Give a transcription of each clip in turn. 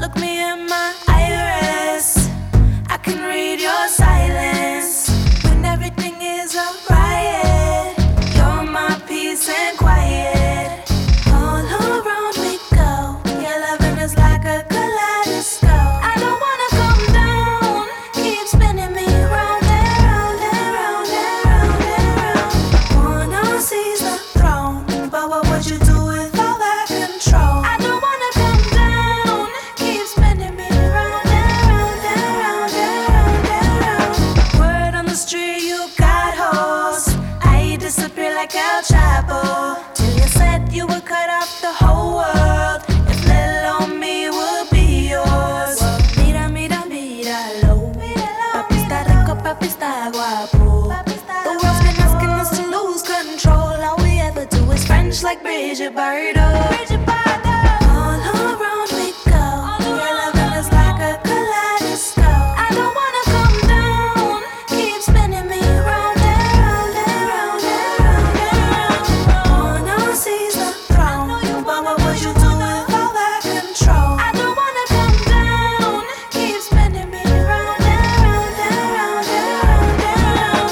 look me in my iris. I can read your silence when everything is a riot. You're my peace and quiet. All around we go. Your loving is like a kaleidoscope. I don't wanna come down. Keep spinning me round and round and round and round and round. Wanna seize the throne, but what would you do with all that control? I don't wanna come down. Keep spinning me round and round and round and round and round. Word on the street, you got hoes. I disappear like El Chapo. Till you said you would cut off the whole world if little on me would be yours. Mira, mira, míralo. Papi está rico, papi está guapo. The world's been asking us to lose control. All we ever do is French like Brigitte Bardot. All around we go. Your loving is like a kaleidoscope. I don't wanna come down. Keep spinning me round and round and round and round and round. Wanna seize the throne, but what would you do with all that control? I don't wanna come down. Keep spinning me round and round and round and round and round.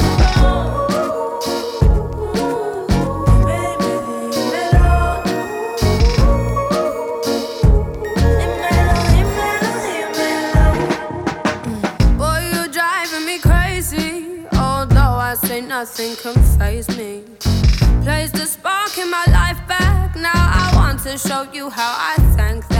Baby, dímelo. Boy, you're driving me crazy. Although I say nothing can faze me. Place the spark in my life back. Now I want to show you how I thank